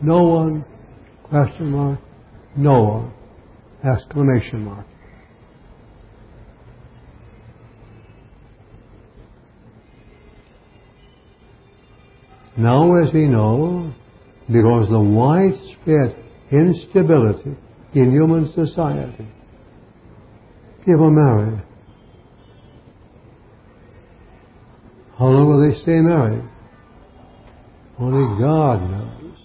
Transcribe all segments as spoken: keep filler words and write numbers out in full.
No one, question mark, no one, exclamation mark. Now, as we know, because the widespread instability in human society, people marry. How long will they stay married? Only God knows.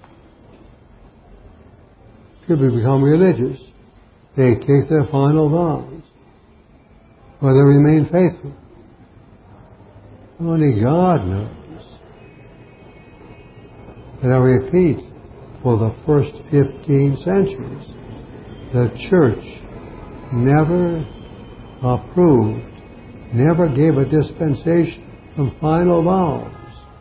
People become religious. They take their final vows. Or they remain faithful. Only God knows. And I repeat, for the first fifteen centuries, the Church never approved, never gave a dispensation from final vows.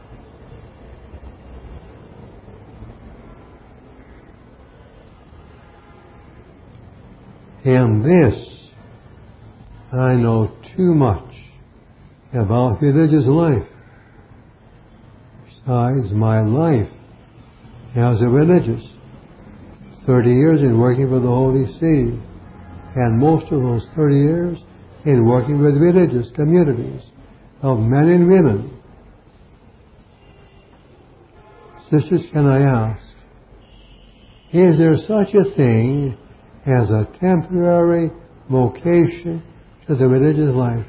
And this, I know too much about religious life. Besides my life as a religious, thirty years in working for the Holy See, and most of those thirty years in working with religious communities of men and women. Sisters, can I ask, is there such a thing as a temporary vocation to the religious life?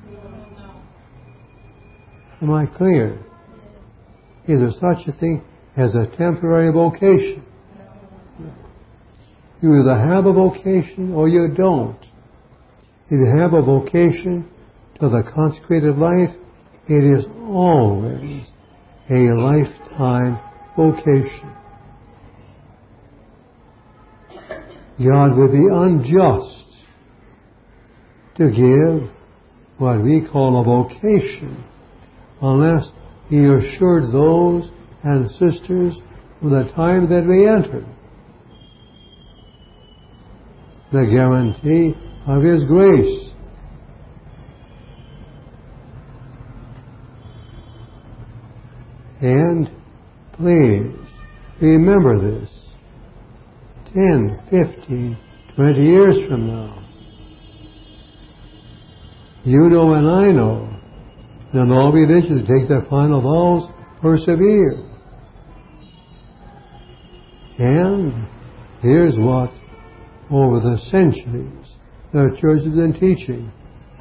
Am I clear? Is there such a thing as a temporary vocation? You either have a vocation or you don't. If you have a vocation to the consecrated life, it is always a lifetime vocation. God would be unjust to give what we call a vocation unless He assured those and sisters from the time that we entered the guarantee of His grace. And please remember this. ten, fifteen, twenty years from now, you know and I know that all religions take their final vows, persevere. And here's what, over the centuries, the Church has been teaching.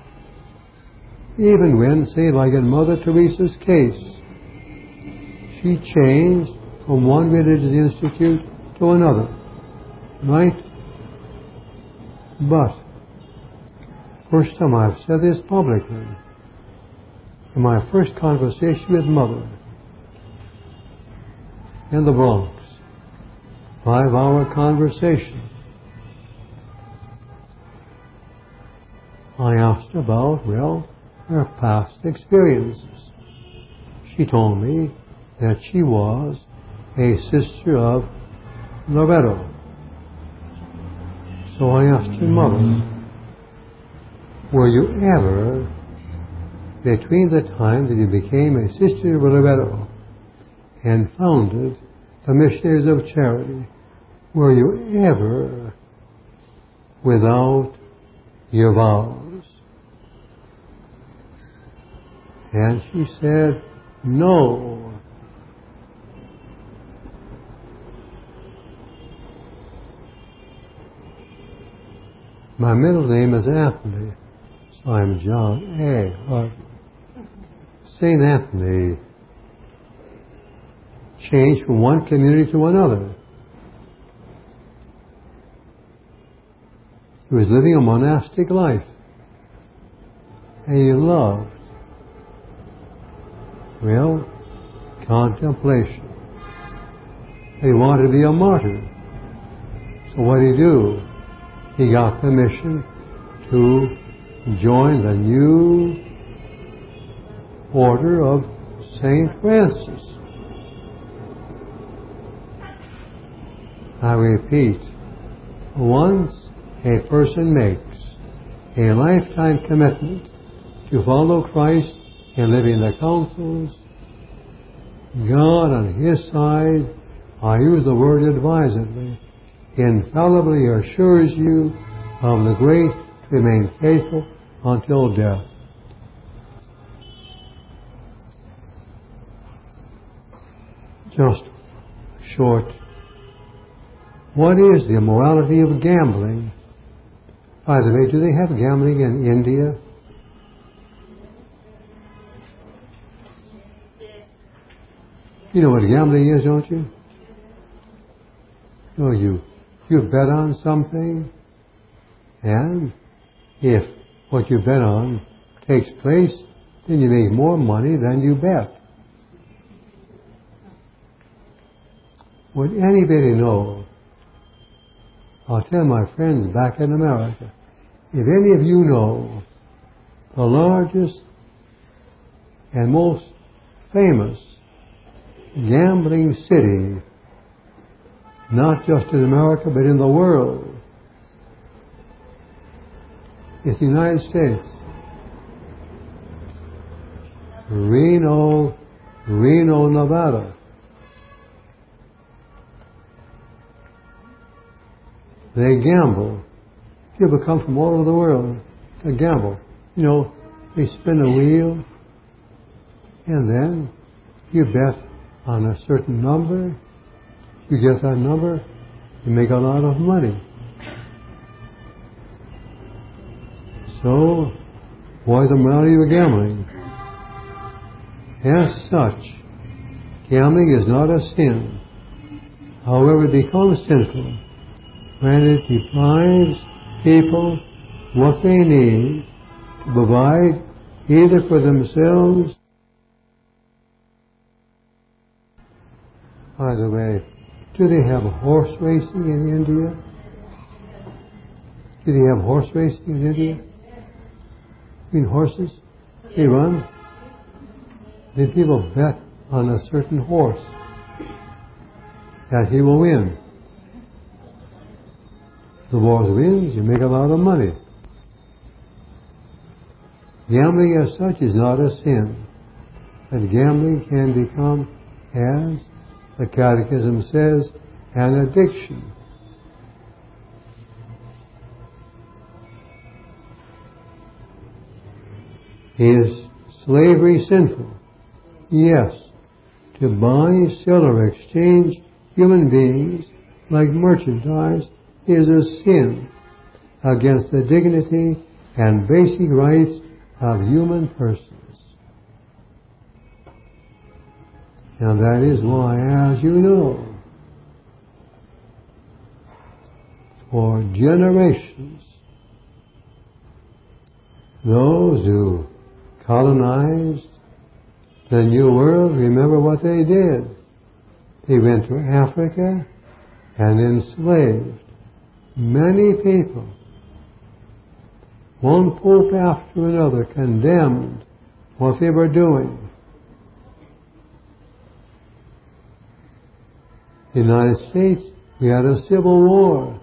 Even when, say, like in Mother Teresa's case, she changed from one religious institute to another. Right? But, first time I've said this publicly, in my first conversation with Mother in the Bronx, five-hour conversation, I asked about, well, her past experiences. She told me that she was a sister of Loretto. So I asked her, Mother, were you ever, between the time that you became a sister of Loretto and founded the Missionaries of Charity, were you ever without your vows? And she said, no. My middle name is Anthony, so I'm John A. Hartman. Saint Anthony changed from one community to another. He was living a monastic life. And he loved, well, contemplation. He wanted to be a martyr. So what did he do? He got permission to join the new order of Saint Francis. I repeat, once a person makes a lifetime commitment to follow Christ and live in the counsels, God on His side I use the word advisedly, infallibly assures you of the grace to remain faithful until death. Just short. What is the immorality of gambling? By the way, do they have gambling in India? You know what gambling is, don't you? No, you you bet on something, and if what you bet on takes place, then you make more money than you bet. Would anybody know? I'll tell my friends back in America, if any of you know the largest and most famous gambling city, not just in America but in the world, it's the United States. Reno, Reno, Nevada. They gamble. People come from all over the world to gamble. You know, they spin a wheel, and then you bet on a certain number. You get that number, you make a lot of money. So, why the morality of gambling? As such, gambling is not a sin. However, it becomes sinful when it deprives people what they need to provide either for themselves. By the way, do they have horse racing in India? Do they have horse racing in India? I mean horses? They run. Then people bet on a certain horse that he will win. The horse wins, you make a lot of money. Gambling as such is not a sin, but gambling can become, as the Catechism says, an addiction. Is slavery sinful? Yes. To buy, sell, or exchange human beings like merchandise is a sin against the dignity and basic rights of human persons. And that is why, as you know, for generations, those who colonized the New World, remember what they did. They went to Africa and enslaved many people. One pope after another condemned what they were doing. In the United States, we had a civil war.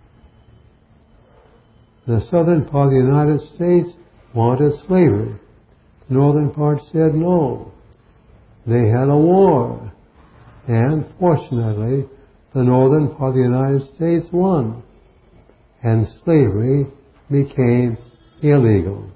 The southern part of the United States wanted slavery. The northern part said no. They had a war. And fortunately, the northern part of the United States won. And slavery became illegal.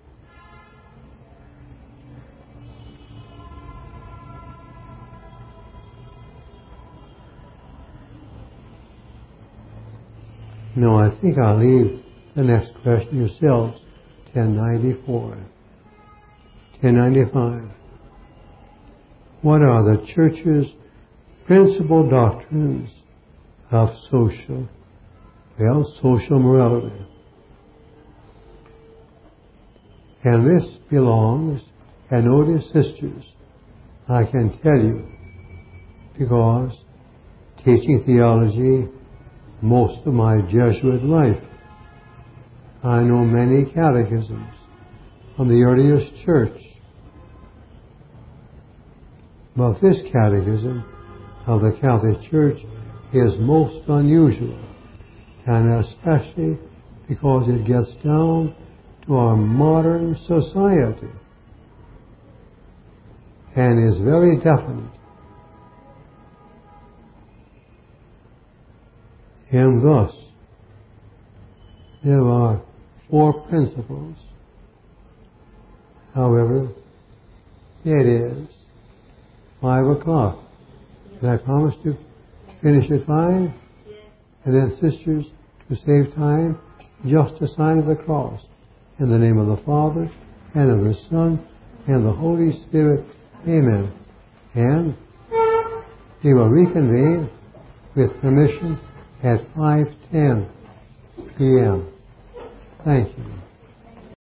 No, I think I'll leave the next question yourselves. ten ninety-four. ten ninety-five. What are the Church's principal doctrines of social, well, social morality? And this belongs, and notice, sisters, I can tell you, because teaching theology most of my Jesuit life, I know many catechisms from the earliest church. But this catechism of the Catholic Church is most unusual, and especially because it gets down to our modern society and is very definite. And thus, there are four principles. However, it is five o'clock. Did I promise to finish at five? Yes. And then, sisters, to save time, just a sign of the cross. In the name of the Father, and of the Son, and the Holy Spirit. Amen. And we will reconvene with permission at five ten p.m. Thank you.